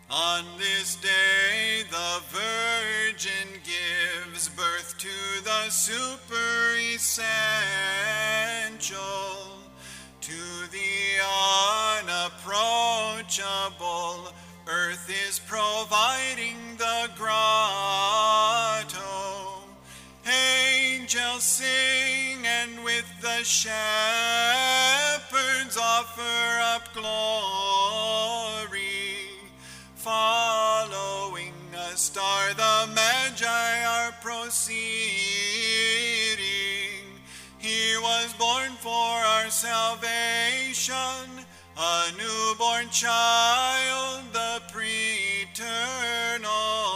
On this day the Virgin gives birth to the super-essential, to the unapproachable. Earth is providing the grotto. Angels sing, and with the shepherds offer up glory. Following a star, the Magi are proceeding. He was born for our salvation, a newborn child, the pre-eternal